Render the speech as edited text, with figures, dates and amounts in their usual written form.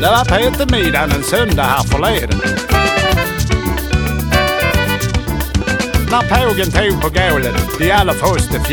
Det var på eftermiddagen en söndag här förleden. När pågen tog på gålen, de allra första